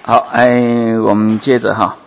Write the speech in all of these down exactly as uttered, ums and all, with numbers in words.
好，哎，我们接着哈，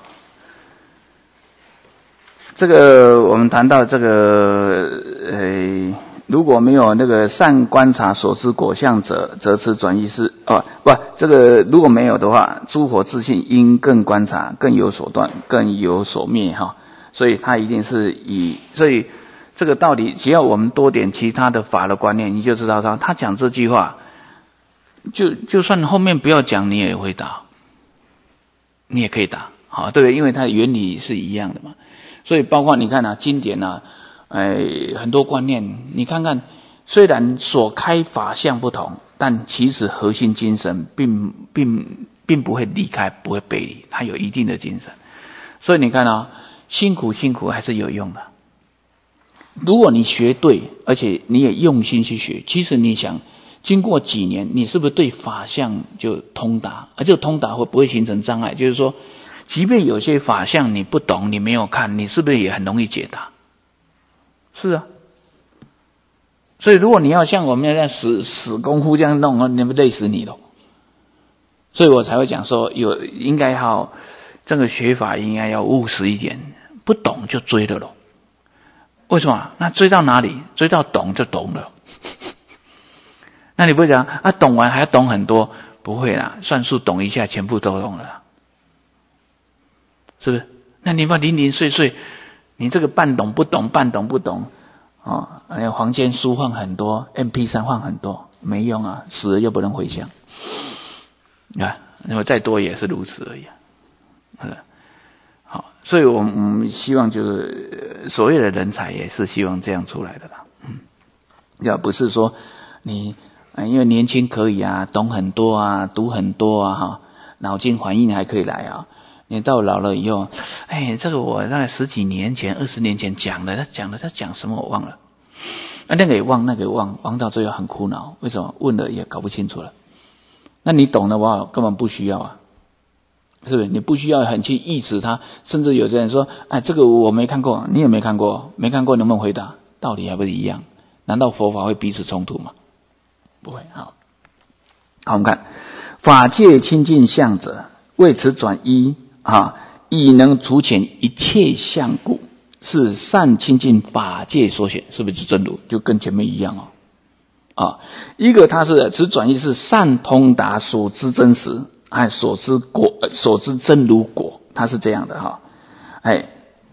这个我们谈到这个，呃，如果没有那个善观察所知果相者，则此转移是哦不，这个如果没有的话，诸佛自性应更观察，更有所断，更有所灭哈，所以它一定是以，所以这个道理，只要我们多点其他的法的观念，你就知道他他讲这句话，就就算后面不要讲，你也会答。你也可以打，好，对不对？因为它的原理是一样的嘛。所以包括你看啊，经典啊，哎，很多观念，你看看，虽然所开法相不同，但其实核心精神并并并不会离开，不会背离，它有一定的精神。所以你看啊，辛苦辛苦还是有用的。如果你学对，而且你也用心去学，其实你想。经过几年，你是不是对法相就通达？而这个通达会不会形成障碍？就是说，即便有些法相你不懂，你没有看，你是不是也很容易解答？是啊。所以如果你要像我们这样死死功夫这样弄，你不累死你了。所以我才会讲说，有应该要这个学法应该要务实一点，不懂就追了咯。为什么？那追到哪里？追到懂就懂了。那你不会讲啊，懂完还要懂很多？不会啦，算术懂一下，全部都懂了啦，是不是？那你把零零碎碎，你这个半懂不懂，半懂不懂，哦，哎，房间书放很多 ，M P 三 放很多，没用啊，死了又不能回乡，啊，那么再多也是如此而已，是好，所以我们希望就是所谓的人才也是希望这样出来的啦，嗯，要不是说你。因为年轻可以啊，懂很多啊，读很多啊，哈，脑筋反应还可以来啊。你到老了以后，哎，这个我大概十几年前、二十年前讲的，他讲的他讲什么我忘了，啊，那个也忘，那个也忘，忘到最后很苦恼。为什么？问了也搞不清楚了。那你懂的话，根本不需要啊，是不是？你不需要很去意指他，甚至有些人说，哎，这个我没看过，你也没看过，没看过能不能回答？道理还不是一样？难道佛法会彼此冲突吗？不会，好，好，我们看法界清净相者，为此转依啊，以能除遣一切相故，是善清净法界所显，是不是真如？就跟前面一样哦。啊，一个它是此转依是善通达所知真实，哎，所知果，所知真如果，它是这样的哈，哎，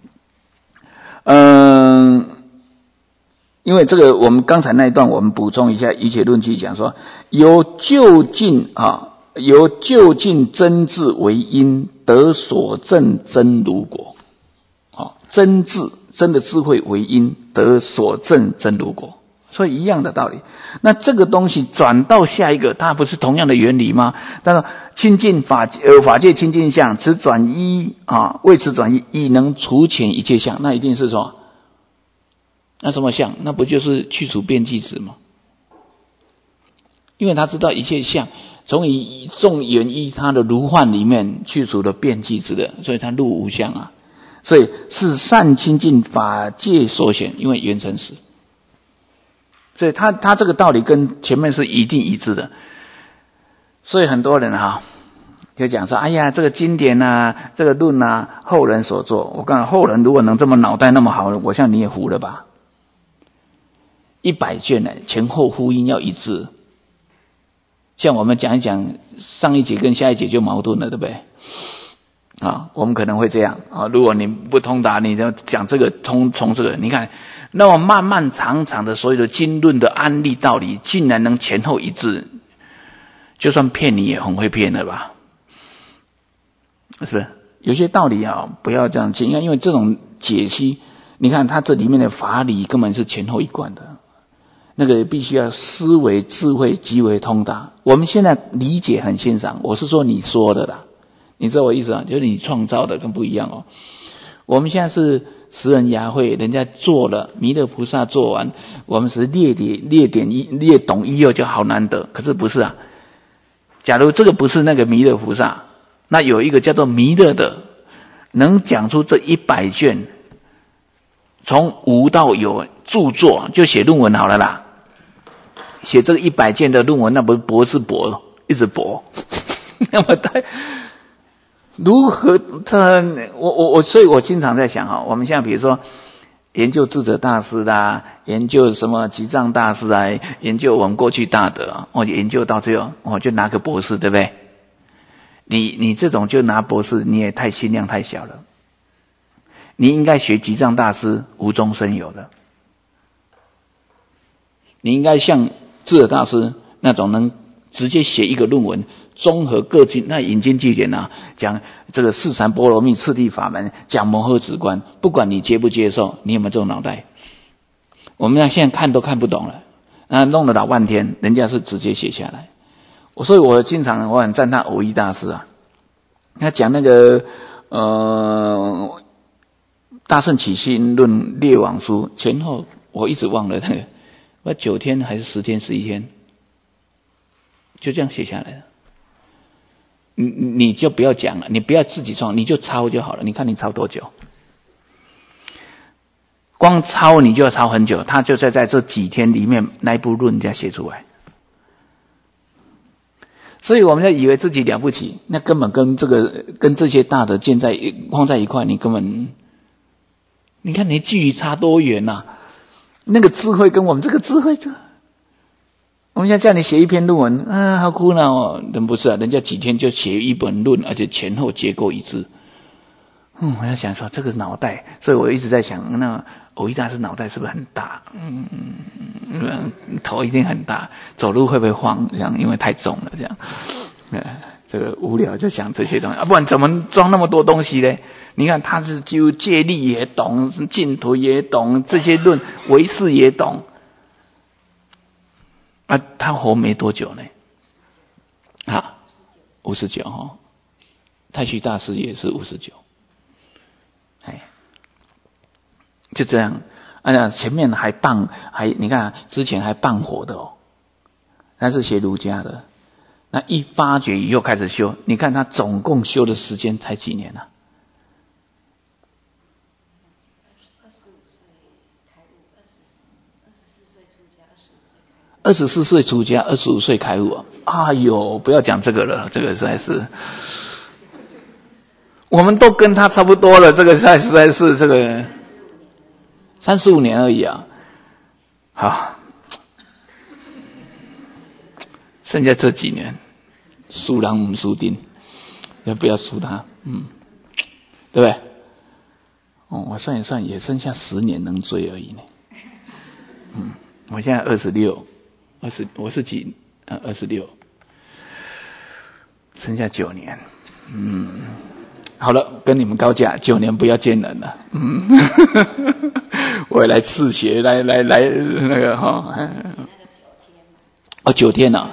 嗯。因为这个，我们刚才那一段，我们补充一下《一切论记》讲说，由究竟啊，由究竟真智为因，得所证真如果。啊，真智真的智慧为因，得所证真如果。所以一样的道理。那这个东西转到下一个，它不是同样的原理吗？但是清净法呃法界清净相，此转依啊，为此转依，亦能除遣一切相，那一定是说。那什么相？那不就是去除变计执吗？因为他知道一切相，从以众缘依他的如幻里面去除了变计执的，所以他入无相啊。所以是善清净法界所显，因为缘成实。所以他他这个道理跟前面是一定一致的。所以很多人哈就讲说，哎呀，这个经典啊，这个论啊，后人所作。我告诉你，后人如果能这么脑袋那么好，我想你也服了吧。一百卷呢，前后呼应要一致。像我们讲一讲上一节跟下一节就矛盾了，对不对？啊，我们可能会这样啊。如果你不通达，你要讲这个通从这个，你看那么漫漫长长的所有的经论的案例道理，竟然能前后一致，就算骗你也很会骗了吧？是不是？有些道理啊，不要这样解，因为这种解析，你看它这里面的法理根本是前后一贯的。那个必须要思维智慧极为通达。我们现在理解很欣赏，我是说你说的啦，你知道我意思啊？就是你创造的跟不一样哦。我们现在是十人牙会，人家做了，弥勒菩萨做完，我们是列点列点一列懂一二就好难得。可是不是啊？假如这个不是那个弥勒菩萨，那有一个叫做弥勒的，能讲出这一百卷，从无到有著作，就写论文好了啦。写这个一百件的论文，那不是博士博，一直博，那么太如何他我我我，所以我经常在想哈，我们现在比如说研究智者大师啦，研究什么吉藏大师啊，研究我们过去大德，我研究到最后，我就拿个博士，对不对？你你这种就拿博士，你也太心量太小了。你应该学吉藏大师无中生有的，你应该像智者大师那种能直接写一个论文，综合各经那引经据典啊，讲这个四禅波罗蜜次第法门，讲摩诃止观，不管你接不接受，你有没有这种脑袋？我们现在看都看不懂了，那弄了老半天，人家是直接写下来。所以我经常我很赞叹蕅益大师啊，他讲那个呃大乘起信论列网书前后，我一直忘了那个，我九天还是十天十一天，就这样写下来了。你你就不要讲了，你不要自己创，你就抄就好了。你看你抄多久？光抄你就要抄很久，他就在在这几天里面那一部论家写出来。所以我们要以为自己了不起，那根本跟这个跟这些大的建在放在一块，你根本，你看你距离差多远呐、啊？那个智慧跟我们这个智慧，这我们现在叫你写一篇论文啊，好苦恼哦。人不是啊，人家几天就写一本论，而且前后结构一致。嗯，我在想说这个脑袋，所以我一直在想，那蕅益大师脑袋是不是很大？嗯嗯，头一定很大，走路会不会晃？这样，因为太重了，这样。呃，这个无聊就想这些东西啊，不然怎么装那么多东西呢？你看他是就戒律也懂，净土也懂，这些论唯识也懂。啊，他活没多久呢？啊，五十九哈，太虚大师也是五十九。哎，就这样，哎呀，前面还谤，还你看之前还谤火的哦，他是学儒家的，那一发觉以后开始修，你看他总共修的时间才几年啊？二十四岁出家，二十五岁开悟啊！哎呦，不要讲这个了，这个实在是。我们都跟他差不多了，这个实在实在是这个三十五年而已啊。好，剩下这几年，输人不输阵，要不要输他？嗯，对不对？哦，我算一算，也剩下十年能追而已呢。嗯，我现在二十六，二十我是几？呃，二十六，剩下九年。嗯。好了，跟你们高价，九年不要见人了。嗯，我也来刺血，来来来那个哈、哦，哦九天呐、啊，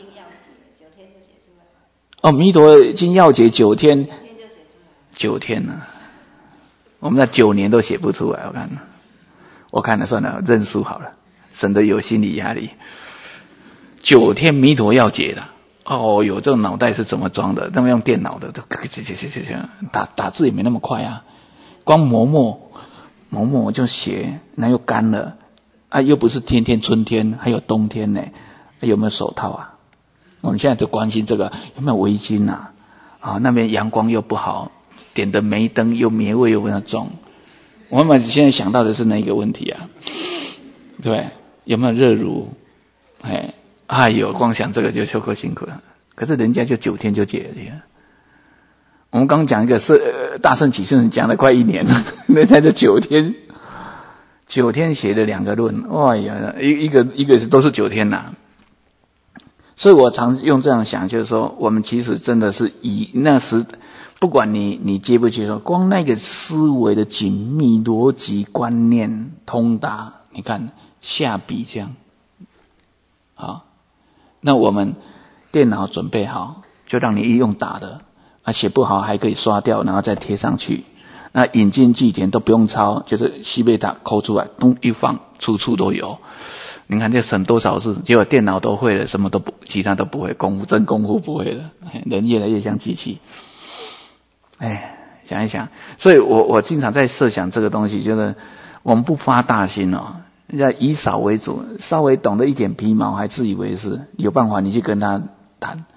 哦弥陀经要解九天，九天呐、啊，我们那九年都写不出来，我看，我看了算了，认输好了，省得有心理压力。九天弥陀要解的。哦，有这种脑袋是怎么装的？他们用电脑的，都打打字也没那么快啊。光磨墨，磨墨就写，那又干了啊，又不是天天春天，还有冬天呢。有没有手套啊？我们现在都关心这个有没有围巾啊？啊，那边阳光又不好，点的煤灯又霉味又非常重。我们现在想到的是那个问题啊，对，有没有热炉？哎。哎呦，光想这个就休克辛苦了。可是人家就九天就解了。我们刚讲一个是、呃、大圣起信讲了快一年了，人家就九天，九天写了两个论，哎呀，一一个一个都是九天呐、啊。所以我常用这样想，就是说，我们其实真的是以那时，不管你你接不接受，光那个思维的紧密逻辑观念通达，你看下笔这样，好。那我们电脑准备好，就让你一用打的，啊写不好还可以刷掉，然后再贴上去。那引经据典都不用抄，就是西贝塔抠出来，咚一放，处处都有。你看这省多少事？结果电脑都会了，什么都不，其他都不会，功夫真功夫不会了，人越来越像机器。哎，想一想，所以我我经常在设想这个东西，就是我们不发大心哦。要以少为主，稍微懂得一点皮毛还自以为是，有办法你去跟他谈，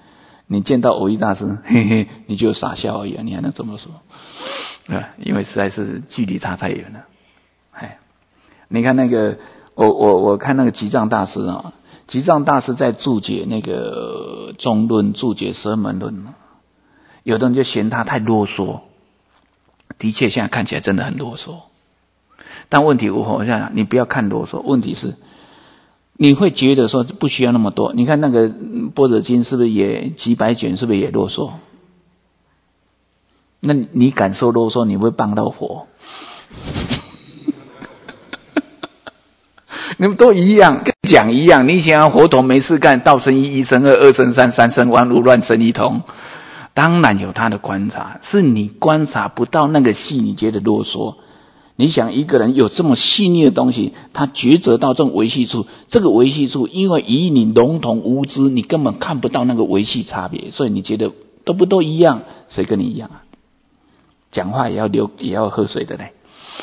你见到蕅益大师，嘿嘿，你就傻笑而已啊，你还能这么说？啊，因为实在是距离差太远了。哎，你看那个，我我我看那个吉藏大师啊，吉藏大师在注解那个中论、注解十二门论，有的人就嫌他太啰嗦，的确现在看起来真的很啰嗦。但问题我我想想，你不要看啰嗦，问题是你会觉得说不需要那么多。你看那个般若经是不是也几百卷，是不是也啰嗦？那你感受啰嗦，你会帮到佛？你们都一样，跟讲一样。你想要佛陀没事干，道生一，一生二，二生三，三生万物，乱生一通。当然有他的观察，是你观察不到那个细，你觉得啰嗦。你想一个人有这么细腻的东西，他抉择到这种维系处，这个维系处因为以你笼统无知，你根本看不到那个维系差别，所以你觉得都不都一样？谁跟你一样啊？讲话也要流，也要喝水的嘞，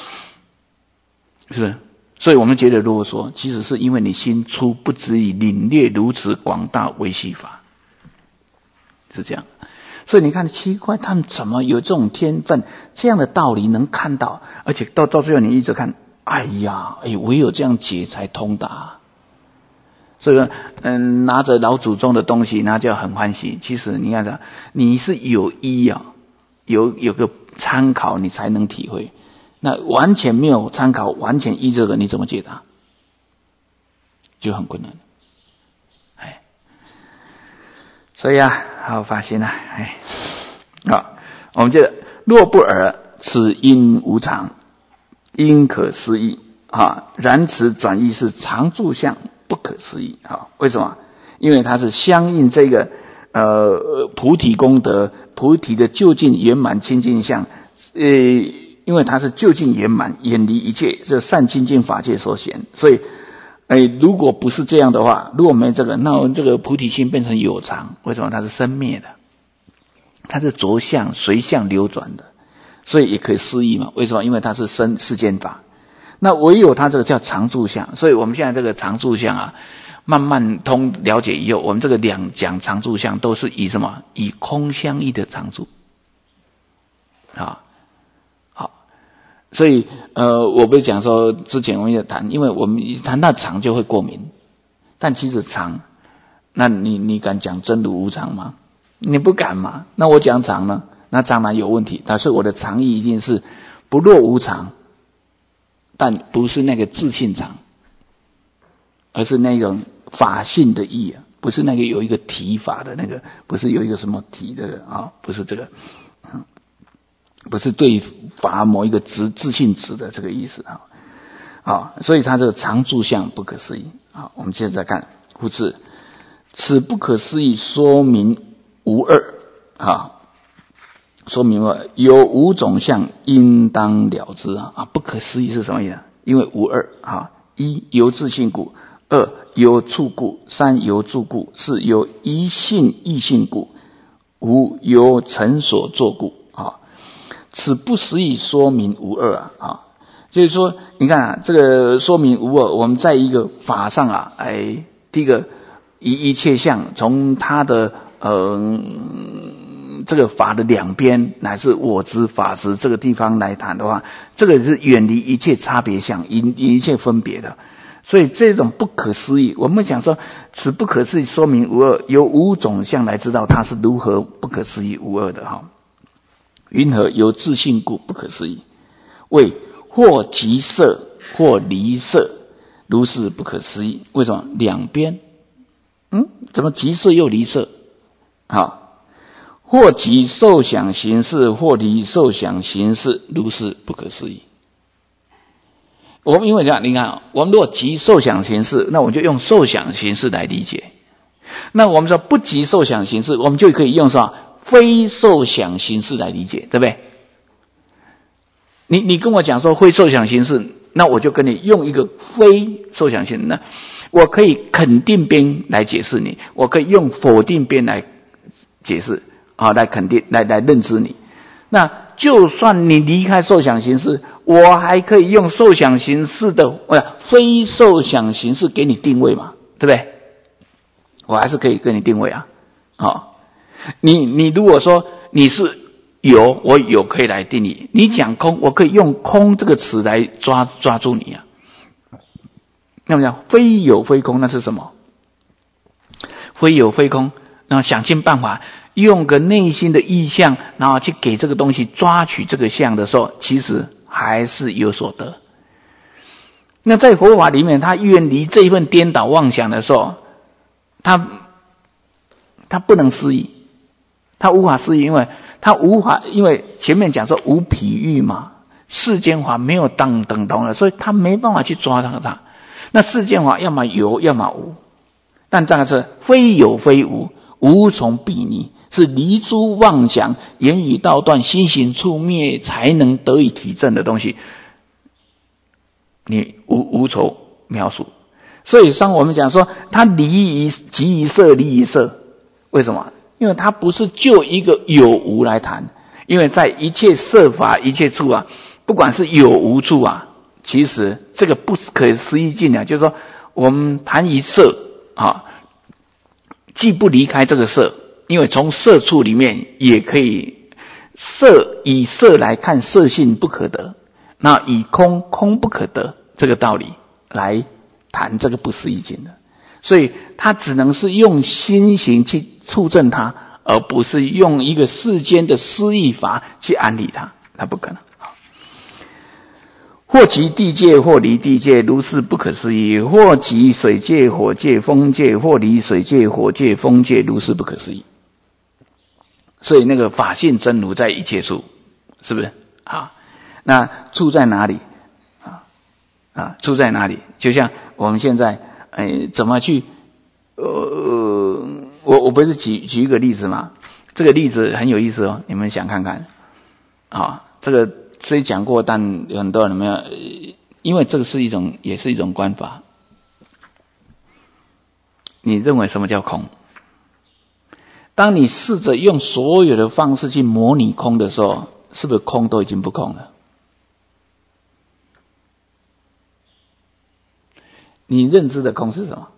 是不是？所以我们觉得啰嗦，其实是因为你心粗，不足以领略如此广大维系法，是这样。所以你看奇怪，他们怎么有这种天分，这样的道理能看到，而且到到最后你一直看，哎呀，哎，唯有这样解才通达。所以说，嗯，拿着老祖宗的东西，那就很欢喜。其实你看啥，你是有依啊，有有个参考，你才能体会。那完全没有参考，完全依这个，你怎么解答？就很困难。哎，所以啊，好发心啊，哎，好，我们接着，若不尔，此因无常，因可思议啊。然此转义是常住相，不可思议啊。为什么？因为它是相应这个呃菩提功德、菩提的究竟圆满清净相，呃。因为它是究竟圆满，远离一切这善清净法界所显，所以，哎，如果不是这样的话，如果没这个，那我们这个菩提心变成有常。为什么？它是生灭的，它是着相随相流转的，所以也可以思议嘛。为什么？因为它是生世间法。那唯有它这个叫常住相，所以我们现在这个常住相啊，慢慢通了解以后，我们这个两讲常住相都是以什么？以空相异的常住啊。所以，呃，我不是讲说之前我们也谈，因为我们一谈到常就会过敏，但其实常，那你你敢讲真如无常吗？你不敢嘛？那我讲常呢？那当然有问题。但是我的常义一定是不落无常，但不是那个自性常，而是那种法性的义啊，不是那个有一个体法的那个，不是有一个什么体的啊，不是这个。嗯不是对法某一个执自性执的这个意思啊，啊，所以他这个常住相不可思议啊。我们接着再看，故此此不可思议说明无二啊，说明了有五种相应当了之啊啊，不可思议是什么意思？因为无二啊，一由自性故，二由处故，三由住故，四由一性异性故，五由成所作故啊。此不思议说明无二啊啊，就是说，你看啊，这个说明无二，我们在一个法上啊，哎，第一个一一切相，从它的呃这个法的两边，乃是我执法执这个地方来谈的话，这个是远离一切差别相，一一切分别的。所以这种不可思议，我们讲说，此不可思议说明无二，有五种相来知道它是如何不可思议无二的哈。云何由自性故不可思议？为或即色或离色，如是不可思议。为什么？两边，嗯，怎么即色又离色？好，或即受想行识，或离受想行识，如是不可思议。我们因为这样，你看，我们如果即受想行识，那我们就用受想行识来理解。那我们说不即受想行识，我们就可以用什么？非受想行识来理解，对不对？你你跟我讲说非受想行识，那我就跟你用一个非受想行识，那我可以肯定边来解释你，我可以用否定边来解释啊，来肯定来来认知你。那就算你离开受想行识，我还可以用受想行识的呃非受想行识给你定位嘛，对不对？我还是可以跟你定位啊，好、哦。 你你如果说你是有，我有可以来定义。你讲空，我可以用空这个词来抓抓住你啊。那么讲非有非空，那是什么？非有非空，然后想尽办法用个内心的意象，然后去给这个东西抓取这个相的时候，其实还是有所得。那在佛法里面，他远离这一份颠倒妄想的时候，他他不能思议，他无法思议，因为他无法，因为前面讲说无譬喻嘛，世间法没有当等同的，所以他没办法去抓到它。那世间法要么有，要么无，但这个是非有非无，无从比拟，是离诸妄想，言语道断，心行处灭，才能得以体证的东西，你无无从描述。所以像我们讲说，它离于即于色，离于色，为什么？因为它不是就一个有无来谈，因为在一切色法一切处啊，不管是有无处啊，其实这个不可思议境啊，就是说我们谈一色啊，既不离开这个色，因为从色处里面也可以色，以色来看色性不可得，那以空空不可得，这个道理来谈这个不思议境的。所以他只能是用心行去促证它，而不是用一个世间的思议法去安理它，它不可能。或即地界，或离地界，如是不可思议；或即水界、火界、风界，或离水界、火界、风界，如是不可思议。所以那个法性真如在一切处，是不是啊？那处在哪里啊？啊，处在哪里？就像我们现在，哎，怎么去？呃，我我不是举举一个例子吗？这个例子很有意思哦，你们想看看啊？这个。虽讲过，但有很多人没有，因为这个是一种，也是一种观法。你认为什么叫空？当你试着用所有的方式去模拟空的时候，是不是空都已经不空了？你认知的空是什么？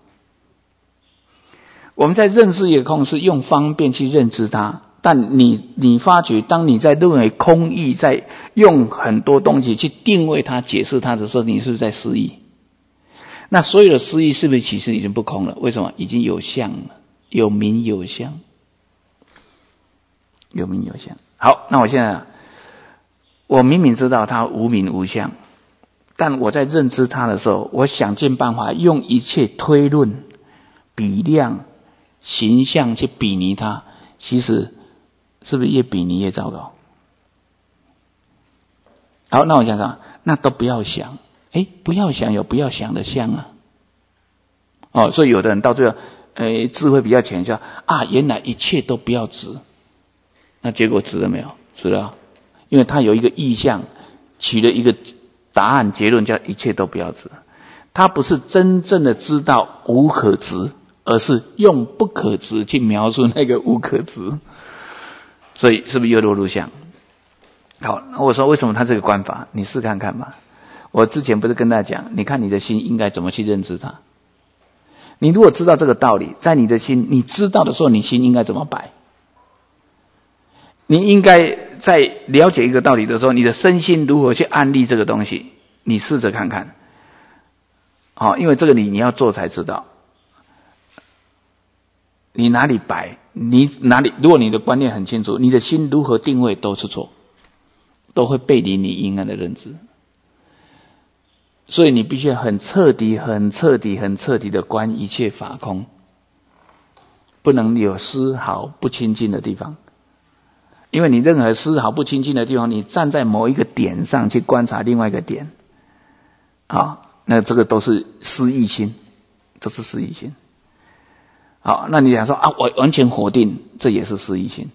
我们在认知一个空，是用方便去认知它。但你你发觉，当你在认为空义，在用很多东西去定位它、解释它的时候，你是不是在失忆？那所有的失忆是不是其实已经不空了？为什么？已经有相了，有名有相，有名有相。好，那我现在我明明知道它无名无相，但我在认知它的时候，我想尽办法用一切推论、比量、形象去比拟它，其实。是不是越比你越糟糕？好，那我想想，那都不要想，诶，不要想有不要想的相啊。哦，所以有的人到最后，诶，智慧比较浅，叫啊，原来一切都不要执，那结果执了没有？执了，因为他有一个意象，取了一个答案结论，叫一切都不要执。他不是真正的知道无可执，而是用不可执去描述那个无可执。所以是不是又落入相？好，我说为什么他这个观法？你试看看嘛。我之前不是跟大家讲，你看你的心应该怎么去认知它。你如果知道这个道理，在你的心，你知道的时候，你心应该怎么摆？你应该在了解一个道理的时候，你的身心如何去安立这个东西？你试着看看。好，因为这个你你要做才知道。你哪里摆，你哪里，如果你的观念很清楚，你的心如何定位都是错，都会背离你应该的认知。所以你必须很彻底、很彻底、很彻底的观一切法空，不能有丝毫不清净的地方。因为你任何丝毫不清净的地方，你站在某一个点上去观察另外一个点，啊，那这个都是失忆心，都是失忆心。好，那你想说啊，我完全否定，这也是失忆心，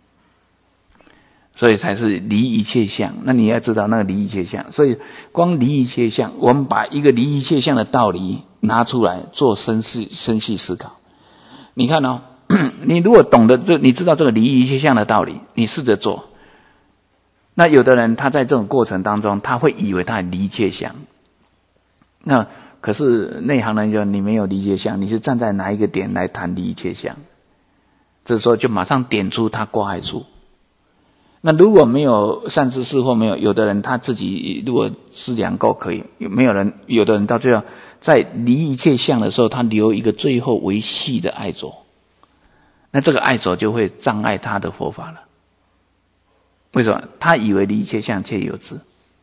所以才是离一切相。那你要知道那个离一切相，所以光离一切相，我们把一个离一切相的道理拿出来做深细深细思考。你看哦，你如果懂得这，你知道这个离一切相的道理，你试着做。那有的人他在这种过程当中，他会以为他离一切相，那可是内行人就你没有离一切相，你是站在哪一个点来谈离一切相？ 这时候就马上点出他挂碍处。那如果没有善知识或没有，有的人他自己如果思量够可以，有没有人有的人到最后在离一切相的时候，他留一个最后维系的爱着，那这个爱着就会障碍他的佛法了。为什么？他以为离一切相皆有之。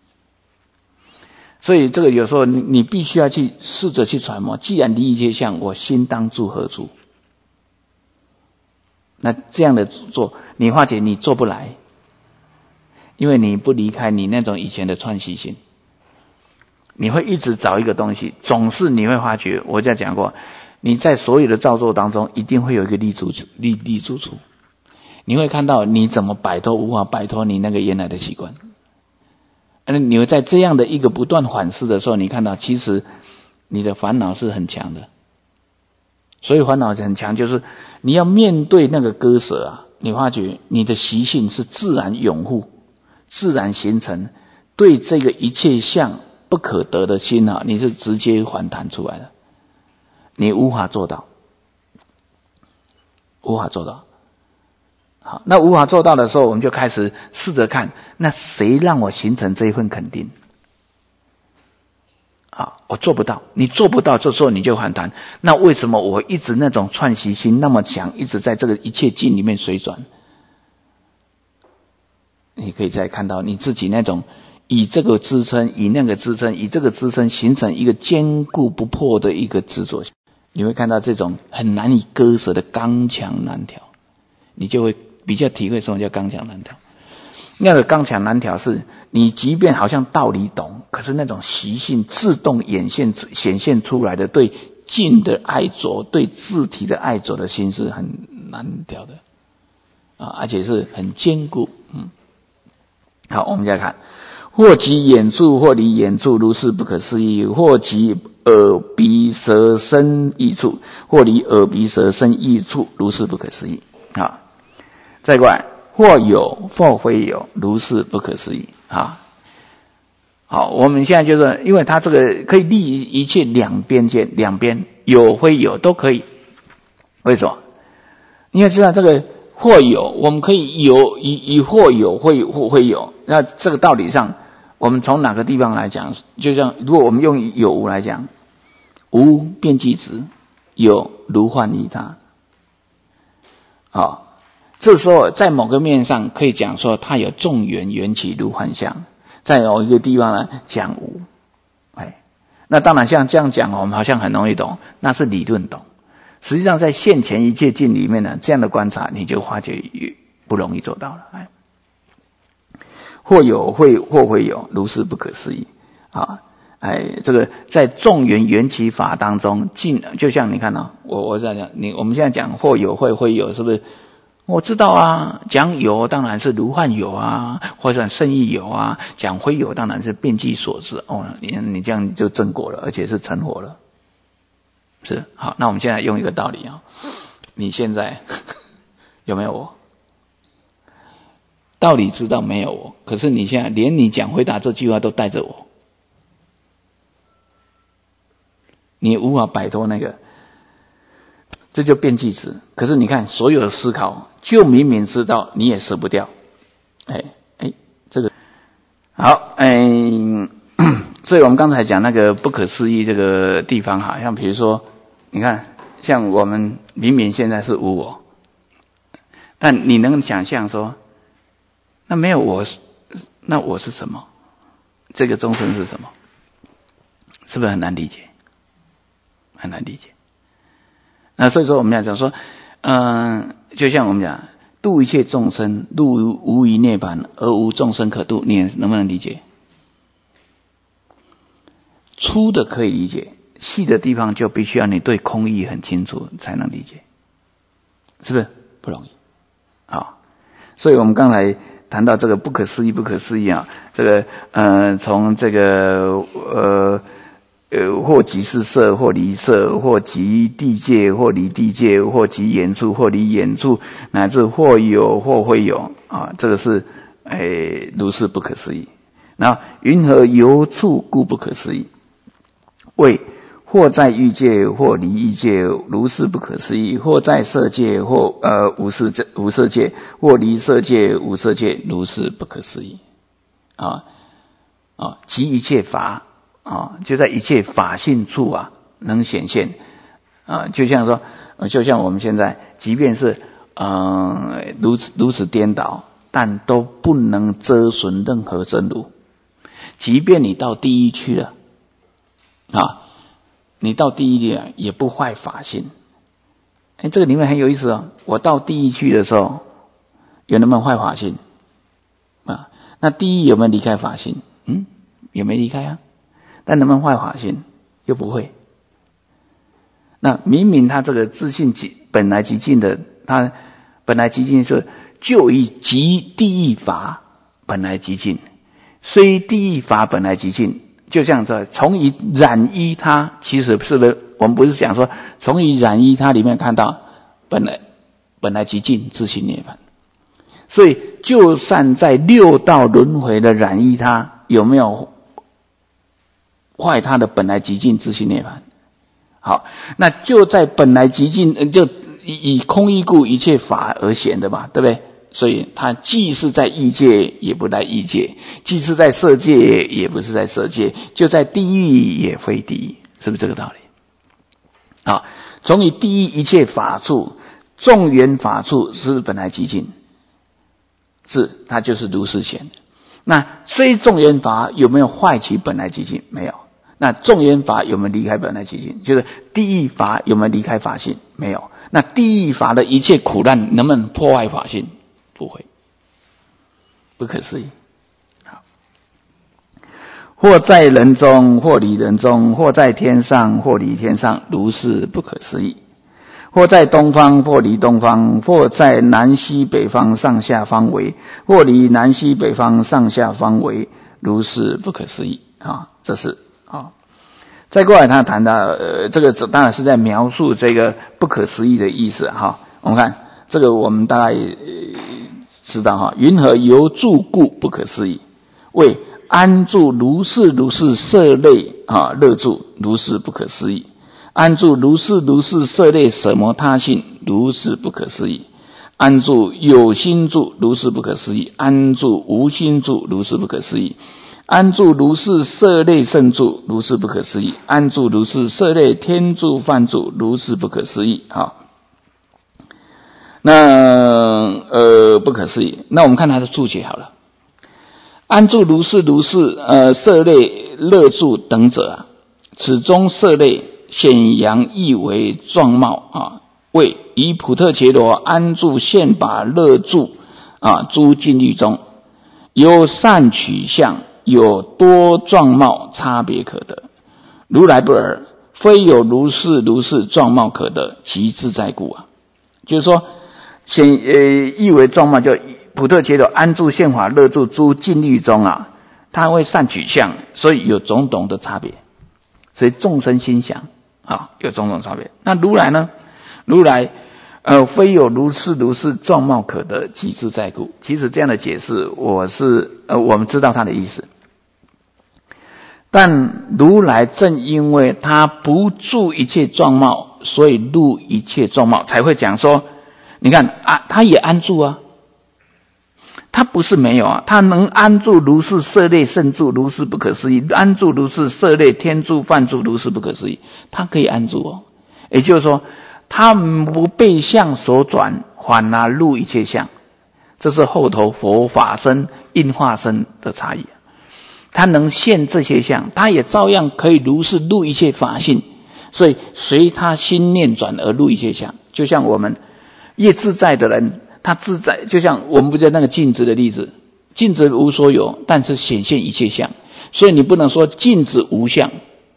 所以这个有时候你你必须要去试着去揣摩，既然离一切相，我心当住何处？那这样的做，你发觉你做不来，因为你不离开你那种以前的串习心，你会一直找一个东西，总是你会发觉，我在讲过，你在所有的造作当中，一定会有一个立足处，立立足处，你会看到你怎么摆脱，无法摆脱你那个原来的习惯。嗯，你会在这样的一个不断反思的时候，你看到其实你的烦恼是很强的。所以烦恼很强，就是你要面对那个割舍啊，你发觉你的习性是自然拥护、自然形成，对这个一切相不可得的心啊，你是直接反弹出来的，你无法做到，无法做到。好，那无法做到的时候，我们就开始试着看，那谁让我形成这一份肯定？啊，我做不到，你做不到，这时候你就反弹。那为什么我一直那种串习心那么强，一直在这个一切境里面水转？你可以再看到你自己那种以这个支撑，以那个支撑，以这个支撑形成一个坚固不破的一个执着，你会看到这种很难以割舍的刚强难调，你就会比较体会什么叫刚强难调。那个刚强难调是你即便好像道理懂，可是那种习性自动显现显现出来的对境的爱着，对自体的爱着的心是很难调的啊，而且是很坚固。嗯，好，我们再看，或即眼处，或离眼处，如是不可思议；或即耳鼻舌身意处，或离耳鼻舌身意处，如是不可思议。啊，再过来。或有或非有，如是不可思议啊！好，我们现在就是因为它这个可以立一切两边界，两边有非有都可以。为什么？你要知道这个或有，我们可以有以以或有会或非有。那这个道理上，我们从哪个地方来讲？就像如果我们用有无来讲，无遍计执，有如幻依他。好。这时候在某个面上可以讲说它有众缘缘起如幻象，在某一个地方呢讲无。哎，那当然像这样讲我们好像很容易懂，那是理论懂。实际上在现前一切境里面呢，这样的观察你就发觉不容易做到了。哎，或有会或会有，如是不可思议啊！哎，这个在众缘缘起法当中，尽就像你看到、哦、我我在讲你，我们现在讲或有会会有，是不是？我知道啊，讲有当然是如幻有啊，或者圣意有啊，讲非有当然是遍计所知。哦，你你这样就正果了，而且是成佛了。是，好，那我们现在用一个道理啊，你现在有没有我？道理知道没有我，可是你现在连你讲回答这句话都带着我，你无法摆脱那个。这就遍计执，可是你看所有的思考，就明明知道你也舍不掉，哎哎，这个好，哎，所以我们刚才讲那个不可思议这个地方哈，像比如说，你看，像我们明明现在是无我，但你能想象说，那没有我，那我是什么？这个众生是什么？是不是很难理解？很难理解。那所以说我们要讲说，嗯、呃，就像我们讲度一切众生，入无余涅槃而无众生可度，你能不能理解？粗的可以理解，细的地方就必须要你对空义很清楚才能理解，是不是不容易？好，所以我们刚才谈到这个不可思议，不可思议啊，这个呃，从这个呃。呃，或即是色，或离色，或即地界，或离地界，或即眼处，或离眼处，乃至或有或非有啊，这个是诶如是不可思议。然后云何由处故不可思议？为或在欲界，或离欲界，如是不可思议；或在色界，或呃无色无色界，或离色界无色界，如是不可思议。啊啊，即一切法啊，就在一切法性处啊，能显现啊。就像说，就像我们现在，即便是嗯、呃、如此如此颠倒，但都不能遮损任何真如。即便你到地狱去了啊。你到地狱里也不坏法性。哎，这个里面很有意思哦。我到地狱去的时候，有没有坏法性啊？那地狱有没有离开法性？嗯，也没离开啊。但能不能坏法性？又不会。那明明他这个自性极本来极尽的，他本来极尽是就以极地狱法本来极尽，虽地狱法本来极尽。就像这从以染依他，其实是不是我们不是讲说从以染依他里面看到本来本来极尽自性涅槃，所以就算在六道轮回的染依他，有没有坏他的本来极尽自性涅槃？好，那就在本来极尽，就以空义故一切法而显的嘛，对不对？所以它既是在异界，也不在异界；既是在色界，也不是在色界；就在地狱，也非地狱，是不是这个道理？好，从以地狱一切法处，众缘法处是本来极尽，是它就是如是显。那虽众缘法有没有坏其本来极尽？没有。那众缘法有没有离开本来极尽？就是地狱法有没有离开法性？没有。那地狱法的一切苦难能不能破坏法性？不会，不可思议。好，或在人中，或离人中，或在天上，或离天上，如是不可思议。或在东方，或离东方，或在南西北方上下方围，或离南西北方上下方围，如是不可思议。啊，这是啊。再过来，他谈到呃，这个当然是在描述这个不可思议的意思哈。我们看这个，我们大概也知道哈，云何由住故不可思议？为安住如是如是色类啊，乐住如是不可思议。安住如是如是色类什么他性，如是不可思议。安住有心住，如是不可思议；安住无心住，如是不可思议。安住如是色类胜住，如是不可思议；安住如是色类天住犯住，如是不可思议。好，那呃不可思议。那我们看他的注解好了。安住如是如是呃色类乐住等者啊，此中色类显扬义为状貌啊，为以普特伽罗安住现把乐住啊诸境律中，有善取相，有多状貌差别可得。如来不尔，非有如是如是状貌可得，其自在故啊。就是说显呃义为状貌，就普特伽罗安住现法乐住诸境律中啊，他会善取相，所以有种种的差别，所以众生心想啊有种种差别。那如来呢？如来呃非有如是如是状貌可得，其自在故。其实这样的解释，我是呃我们知道他的意思。但如来正因为他不住一切状貌，所以入一切状貌，才会讲说，你看啊，他也安住啊，他不是没有啊，他能安住如是色类胜住，如是不可思议；安住如是色类天住犯住，如是不可思议。他可以安住哦，也就是说，他不被相所转，反而入一切相。这是后头佛法身、应化身的差异。他能现这些相，他也照样可以如是入一切法性，所以随他心念转而入一切相。就像我们越自在的人，他自在，就像我们不在那个镜子的例子，镜子无所有，但是显现一切相，所以你不能说镜子无相，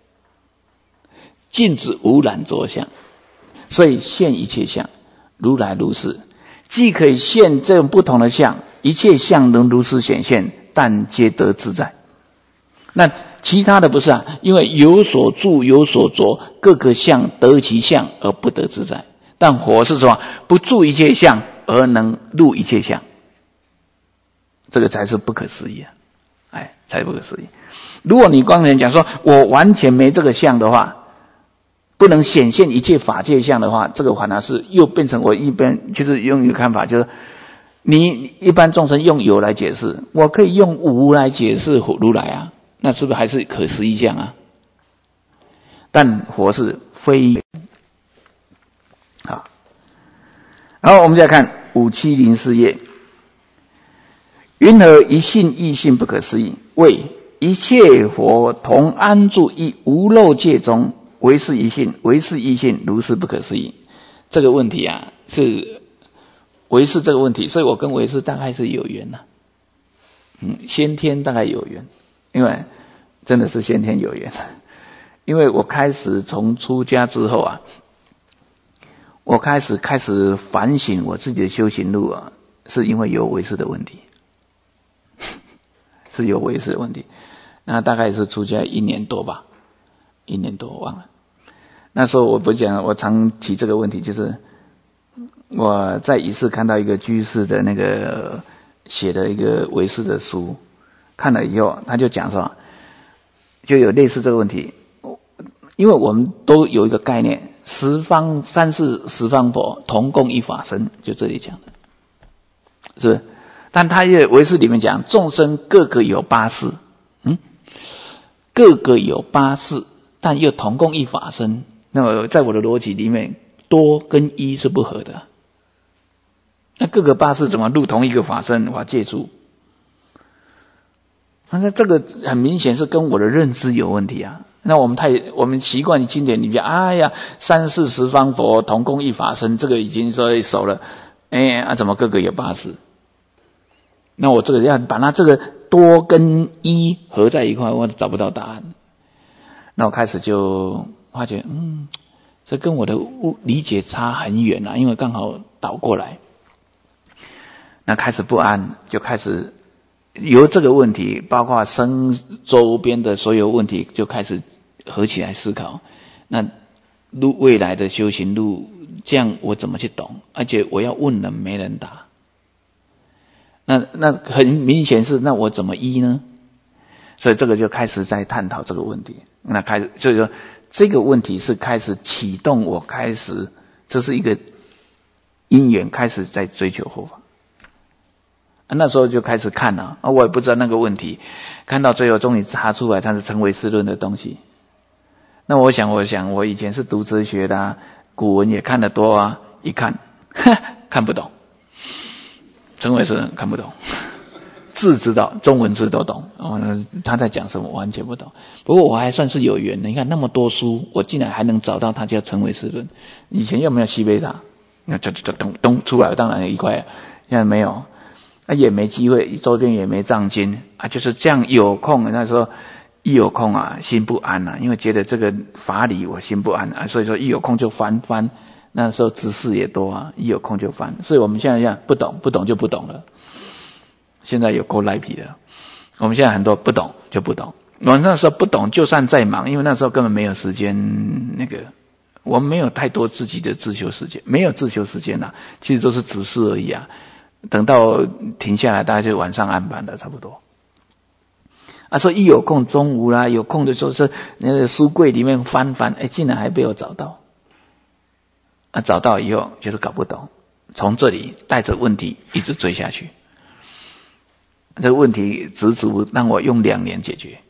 镜子无染着相，所以现一切相，如来如是，既可以现这种不同的相，一切相能如是显现，但皆得自在。那其他的不是啊，因为有所住有所着，各个相得其相而不得自在。但佛是说不住一切相而能入一切相，这个才是不可思议啊！哎，才不可思议。如果你光能讲说我完全没这个相的话， 不能显现一切法界相的话，这个反而是又变成我一般就是用一个看法，就是你一般众生用有来解释，我可以用无来解释如来啊，那是不是还是可思议相啊？但佛是非。好，然后我们再看五七零四页，云何一性异性不可思议？谓一切佛同安住于无漏界中，唯是一性，唯是一性，如是不可思议。这个问题啊，是唯是这个问题，所以我跟唯是大概是有缘呐、啊，嗯，先天大概有缘，因为真的是先天有缘。因为我开始从出家之后啊，我开始开始反省我自己的修行路啊，是因为有唯识的问题，是有唯识的问题。那大概是出家一年多吧，一年多忘了。那时候我不讲，我常提这个问题，就是我在一次看到一个居士的那个写的一个唯识的书，看了以后，他就讲说，就有类似这个问题。因为我们都有一个概念，十方三世十方佛同共一法身，就这里讲的，是不是？但他也唯识里面讲，众生各个有八世，嗯，各个有八世，但又同共一法身。那么在我的逻辑里面，多跟一是不合的。那各个八世怎么入同一个法身？我要借助。那这个很明显是跟我的认知有问题啊。那我们太我们习惯于经典里面，哎呀，三世十方佛同共一法身，这个已经说熟了。哎啊，怎么各个有八世？那我这个要把它这个多跟一合在一块，我找不到答案。那我开始就发觉，嗯，这跟我的理解差很远啊，因为刚好倒过来。那开始不安，就开始由这个问题，包括生周边的所有问题，就开始合起来思考。那路未来的修行路，这样我怎么去懂？而且我要问人，没人答。那那很明显是，那我怎么依呢？所以这个就开始在探讨这个问题。那开始，所以说这个问题是开始启动我开始，这是一个因缘，开始在追求佛法。啊、那时候就开始看了，啊，我也不知道那个问题，看到最后终于查出来它是成唯识论的东西。那我想，我想我以前是读哲学的、啊，古文也看得多啊，一看，看不懂，成唯识论看不懂，字知道，中文字都懂，哦，他在讲什么完全不懂。不过我还算是有缘的，你看那么多书，我竟然还能找到它叫成唯识论。以前有没有西贝塔？那就就咚咚出来，当然有一块，现在没有。啊，也没机会，周边也没藏经啊，就是这样有空，那时候一有空啊，心不安啊，因为觉得这个法理我心不安啊，所以说一有空就翻翻。那时候知识也多啊，一有空就翻。所以我们现在这样不懂，不懂就不懂了。现在有够赖皮的，我们现在很多不懂就不懂。我那时候不懂，就算再忙，因为那时候根本没有时间，那个我们没有太多自己的自修时间，没有自修时间啊，其实都是执事而已啊。等到停下来，大概就晚上安班了，差不多。啊，说一有空，中午啦，有空的时候是那个书柜里面翻翻，哎，竟然还被我找到。啊，找到以后就是搞不懂，从这里带着问题一直追下去。这个问题足足让我用两年解决，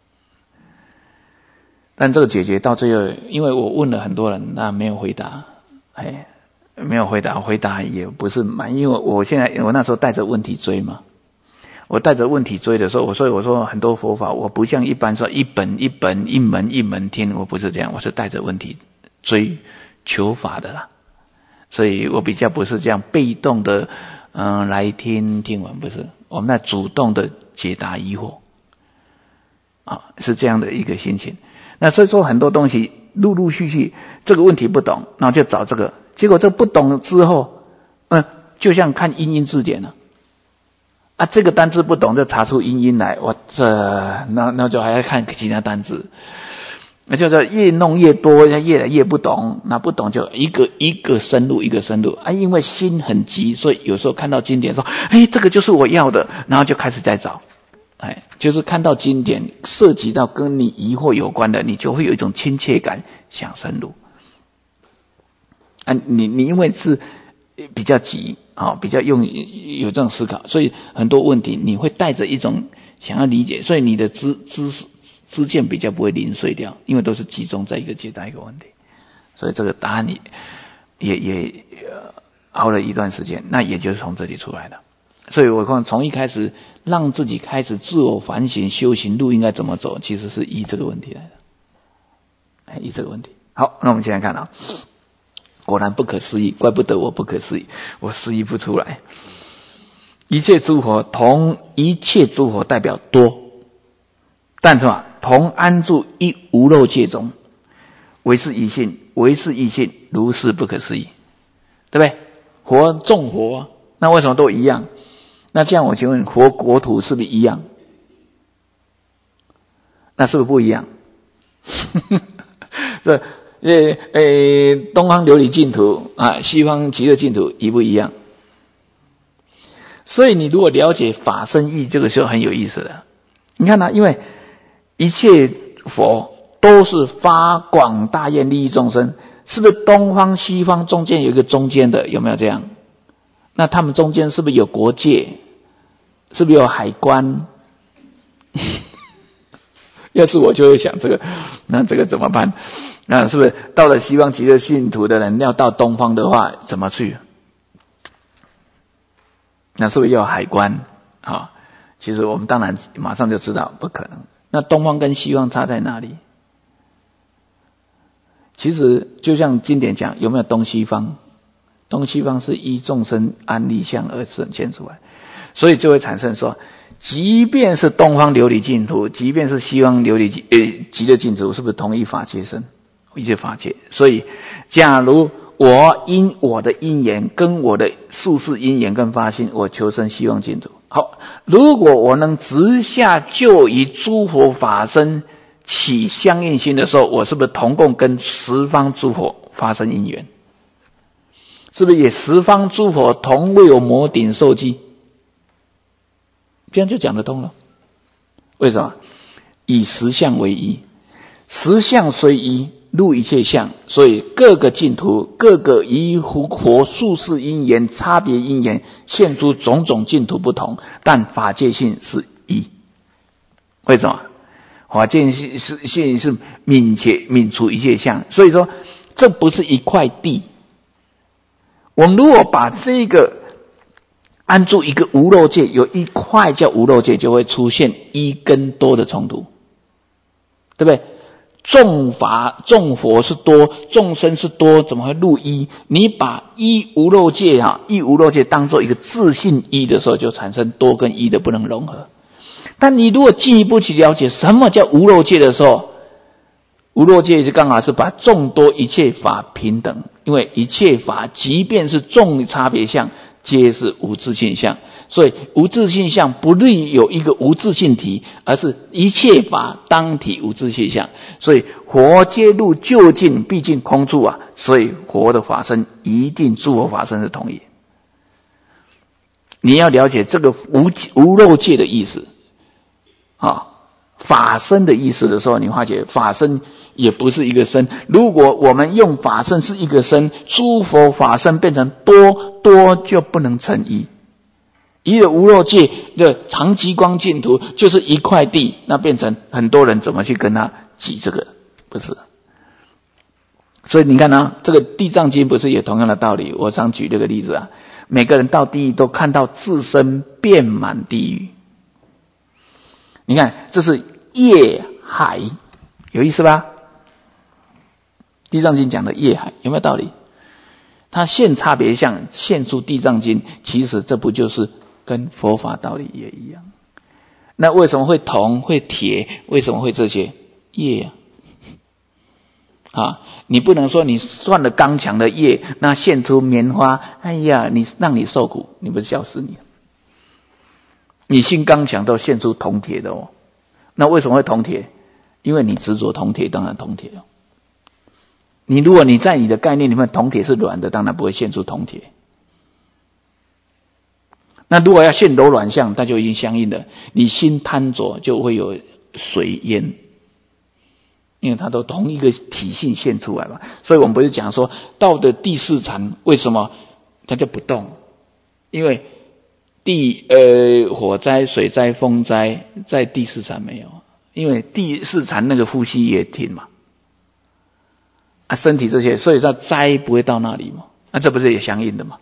但这个解决到最后，因为我问了很多人，那没有回答，哎。没有回答，回答也不是满意，因为我现在我那时候带着问题追嘛，我带着问题追的时候，我所以我说很多佛法我不像一般说一本一本一门一门听，我不是这样，我是带着问题追求法的啦，所以我比较不是这样被动的，嗯、呃，来听听完，不是，我们在主动的解答疑惑，啊，是这样的一个心情。那所以说很多东西陆陆续续这个问题不懂，然后就找这个。结果这不懂之后，嗯，就像看英英字典了，啊，这个单字不懂就查出英英来，我这那那就还要看其他单字，那就是越弄越多，越来越不懂，那不懂就一个一个深入一个深入啊，因为心很急，所以有时候看到经典说，哎，这个就是我要的，然后就开始在找，哎，就是看到经典涉及到跟你疑惑有关的，你就会有一种亲切感， 想深入。啊，你你因为是比较急啊、哦，比较用有这种思考，所以很多问题你会带着一种想要理解，所以你的知知识知见比较不会零碎掉，因为都是集中在一个解答一个问题。所以这个答案也也也呃熬了一段时间，那也就是从这里出来的。所以我看从一开始让自己开始自我反省修行路应该怎么走，其实是依这个问题来的，哎，依这个问题。好，那我们现在看啊，果然不可思议，怪不得我不可思议，我思议不出来。一切诸佛同一切诸佛代表多，但是嘛，同安住一无漏界中，唯是一性，唯是一性，如是不可思议，对不对？佛众佛，那为什么都一样？那这样我请问，佛国土是不是一样？那是不是不一样？这呃呃，东方琉璃净土啊，西方极乐净土一不一样？所以你如果了解法身义，这个时候很有意思的。你看呢、啊，因为一切佛都是发广大愿利益众生，是不是东方西方中间有一个中间的？有没有这样？那他们中间是不是有国界？是不是有海关？要是我就会想这个，那这个怎么办？那是不是到了西方极乐净土的人要到东方的话，怎么去？那是不是要有海关啊、哦？其实我们当然马上就知道不可能。那东方跟西方差在哪里？其实就像经典讲，有没有东西方？东西方是依众生安立相而显现出来，所以就会产生说，即便是东方琉璃净土，即便是西方琉璃呃极乐净土，是不是同一法界身？一切法界。所以，假如我因我的因缘跟我的宿世因缘跟发心，我求生西方净土。好，如果我能直下就以诸佛法身起相应心的时候，我是不是同共跟十方诸佛发生因缘？是不是也十方诸佛同为我摩顶受记？这样就讲得通了。为什么？以实相为一，实相虽一，入一切相，所以各个净土、各个依佛宿世因缘、差别因缘，现出种种净土不同，但法界性是一。为什么？法界性是性是泯切泯除一切相，所以说这不是一块地。我们如果把这个安住一个无漏界，有一块叫无漏界，就会出现一跟多的冲突，对不对？众法众佛是多，众生是多，怎么会入一？你把一无漏界啊，一无漏界当做一个自性一的时候，就产生多跟一的不能融合。但你如果进一步去了解什么叫无漏界的时候，无漏界就刚好是把众多一切法平等，因为一切法即便是众差别相，皆是无自性相，所以无自性相不立有一个无自性体，而是一切法当体无自性相。所以佛皆入究竟，毕竟空处啊，所以佛的法身一定诸佛法身是同一。你要了解这个无无漏界的意思啊，法身的意思的时候，你发觉法身也不是一个身。如果我们用法身是一个身，诸佛法身变成多，多就不能成一。一个无漏界的长极光净土就是一块地，那变成很多人怎么去跟他挤这个？不是。所以你看啊，这个地藏经不是也同样的道理？我常举这个例子啊，每个人到地狱都看到自身遍满地狱。你看，这是业海，有意思吧？地藏经讲的业海有没有道理？它现差别相，现出地藏经，其实这不就是跟佛法道理也一样？那为什么会铜会铁？为什么会这些业啊？啊，你不能说你算了刚强的业，那现出棉花，哎呀，你让你受苦，你不是笑死你？你性刚强都现出铜铁的哦，那为什么会铜铁？因为你执着铜铁，当然铜铁哦。你如果你在你的概念里面，铜铁是软的，当然不会现出铜铁。那如果要现柔软相，那就已经相应的，你心贪着就会有水烟。 因为它都同一个体性现出来嘛。所以我们不是讲说到的第四禅为什么它就不动？因为地呃火灾、水灾、风灾在第四禅没有，因为第四禅那个呼吸也停嘛，啊身体这些，所以它灾不会到那里嘛，那、啊、这不是也相应的嘛？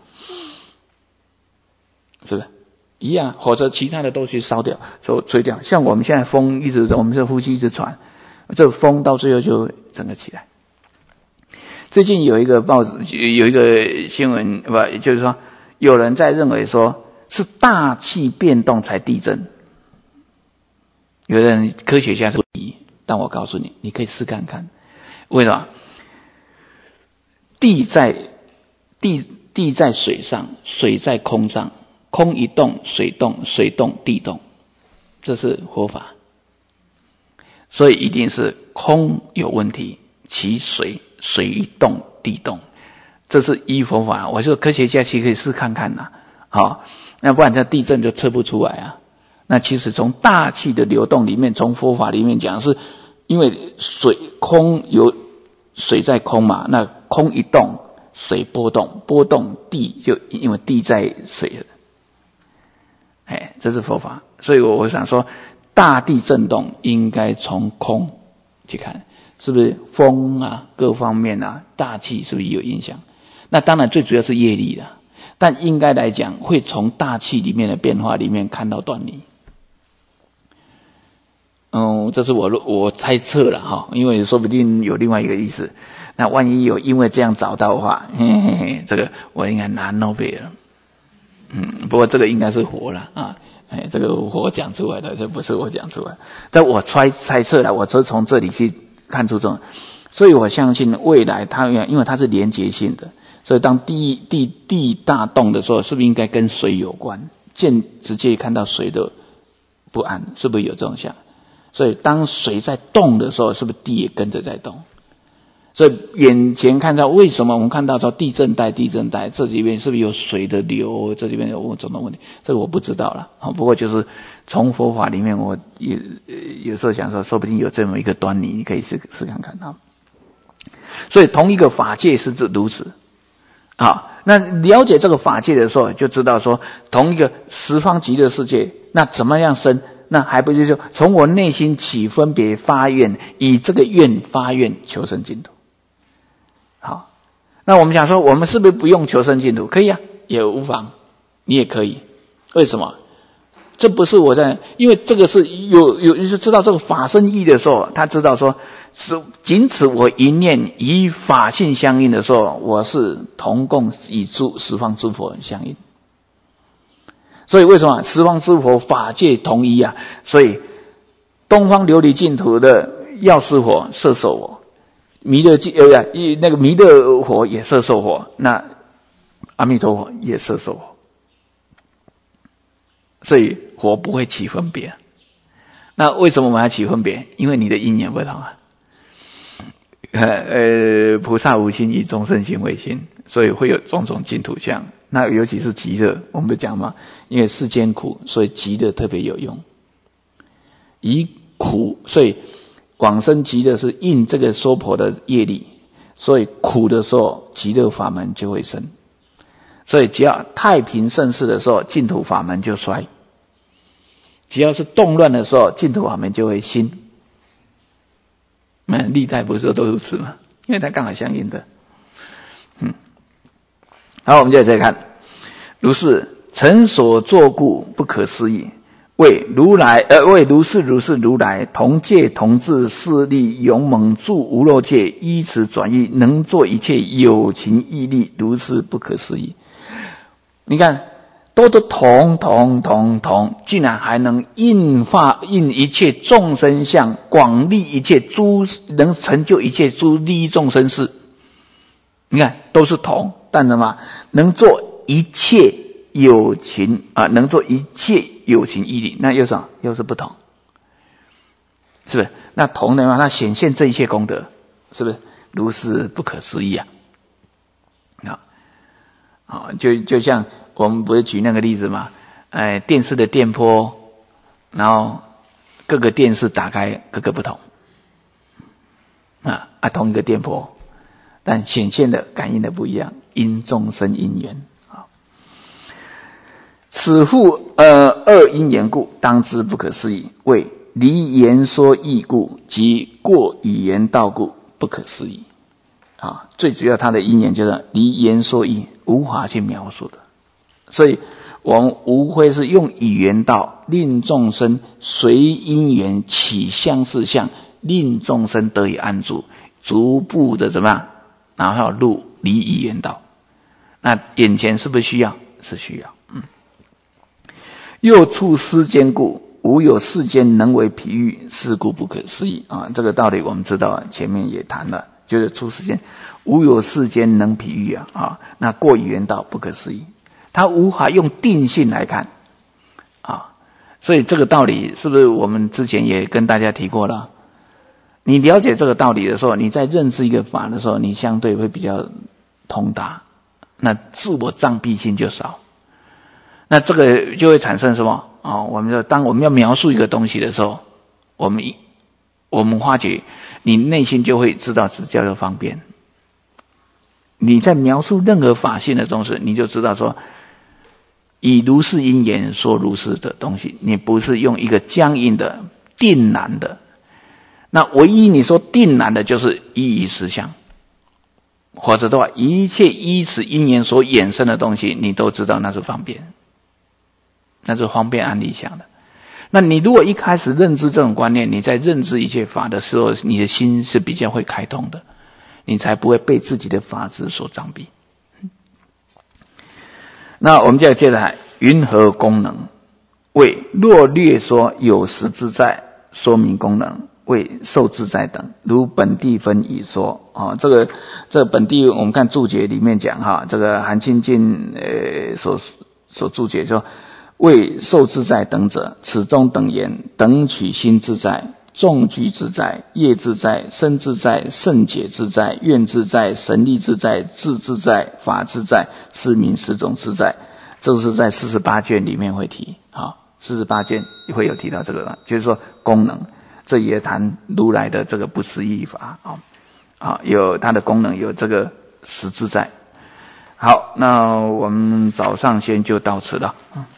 是不是一样？或者其他的都去烧掉，就吹掉。像我们现在风一直，我们这呼吸一直传，这风到最后就整个起来。最近有一个报纸，有一个新闻，不，就是说有人在认为说是大气变动才地震。有的人科学家说疑，但我告诉你，你可以试看看。为什么？地在地地在水上，水在空上，空一动，水动，水动，地动，这是佛法。所以一定是空有问题，其水水一动，地动，这是依佛法。我说科学家其实可以试看看呐，好，那不然这地震就测不出来啊。那其实从大气的流动里面，从佛法里面讲，是因为水空有水在空嘛，那空一动，水波动，波动地就因为地在水了，哎，这是佛法。所以我我想说，大地震动应该从空去看，是不是风啊各方面啊，大气是不是有影响？那当然最主要是业力啦，但应该来讲会从大气里面的变化里面看到端倪。嗯，这是我我猜测了哈，因为说不定有另外一个意思。那万一有因为这样找到的话，嘿嘿嘿，这个我应该拿诺贝尔。嗯，不过这个应该是活了啊，哎，这个我讲出来的，这不是我讲出来，但我猜猜测了，我就从这里去看出这种，所以我相信未来它因为它是连结性的，所以当地地地大动的时候，是不是应该跟水有关？见直接看到水的不安，是不是有这种像？所以当水在动的时候，是不是地也跟着在动？所以眼前看到为什么我们看到说地震带地震带，这里面是不是有水的流？这里面有种种问题，这个我不知道了。不过就是从佛法里面，我也有时候想说，说不定有这么一个端倪，你可以试试看看啊。所以同一个法界是如此。好，那了解这个法界的时候，就知道说同一个十方极乐世界，那怎么样生？那还不就是从我内心起分别发愿，以这个愿发愿求生净土。好，那我们想说，我们是不是不用求生净土？可以啊，也无妨，你也可以。为什么？这不是我在，因为这个是有有就是知道这个法身义的时候，他知道说是仅此我一念以法性相应的时候，我是同共以诸十方诸佛相应。所以为什么十方诸佛法界同一啊？所以东方琉璃净土的药师佛摄受我，弥勒净呃那个弥勒佛也摄受我，那阿弥陀佛也摄受我。所以佛不会起分别。那为什么我们要起分别？因为你的因缘不同啊。呃，菩萨无心以众生心为心，所以会有种种净土相。那尤其是极乐，我们不讲嘛，因为世间苦，所以极乐特别有用。以苦，所以往生极乐是应这个娑婆的业力，所以苦的时候，极乐法门就会生。所以只要太平盛世的时候，净土法门就衰；只要是动乱的时候，净土法门就会兴。那历代不是都如此吗？因为它刚好相应的。嗯，好，我们接着再看，如是成所作故，不可思议。为如来呃，为如是如是如来同界同智势力勇猛住无漏界，依此转移，能做一切有情义力，如是不可思议。你看，都都同同同同，竟然还能应化应一切众生相，广利一切诸，能成就一切诸利益众生事。你看，都是同，但什么能做一切有情啊？能做一切有情义力，那又是什么？又是不同，是不是？那同的话，那显现这一切功德，是不是如是不可思议啊？啊啊，就就像我们不是举那个例子吗？哎，电视的电波，然后各个电视打开，各个不同。 啊啊同一个电波，但显现的感应的不一样，因众生因缘啊。此复呃二因缘故，当知不可思议，为离言说义故，即过语言道故，不可思议。啊，最主要它的因缘就是离言说义，无法去描述的。所以我们无非是用语言道，令众生随因缘起相似相，令众生得以安住，逐步的怎么样，然后入离语言道。那眼前是不是需要？是需要。嗯。又处世间故，无有世间能为譬喻，是故不可思议啊。这个道理我们知道，前面也谈了，就是出世间无有世间能譬喻啊啊。那过语言道不可思议，它无法用定性来看啊。所以这个道理是不是我们之前也跟大家提过了？你了解这个道理的时候，你在认识一个法的时候，你相对会比较通达，那自我障蔽性就少。那这个就会产生什么啊、哦？我们说，当我们要描述一个东西的时候，我们我们发觉，你内心就会知道是叫做方便。你在描述任何法性的东西，你就知道说，以如是因缘说如是的东西，你不是用一个僵硬的、定难的。那唯一你说定难的，就是依于实相。或者的话，一切依此因缘所衍生的东西，你都知道那是方便。那是方便安立想的。那你如果一开始认知这种观念，你在认知一切法的时候，你的心是比较会开通的，你才不会被自己的法执所障蔽。那我们就要接着来，云何功能？为若略说有实自在，说明功能，为受自在等，如本地分已说啊、哦。这个这个本地我们看注解里面讲哈，这个韩清净呃所所注解说。为受自在等者，此中等言：等取心自在、众聚自在、业自在、身自在、圣解自在、愿自在、神力自在、智自在、法自在，是名十种自在。这是在四十八卷里面会提啊，四十八卷会有提到这个，就是说功能，这也谈如来的这个不思议法啊啊，有它的功能，有这个实自在。好，那我们早上先就到此了。嗯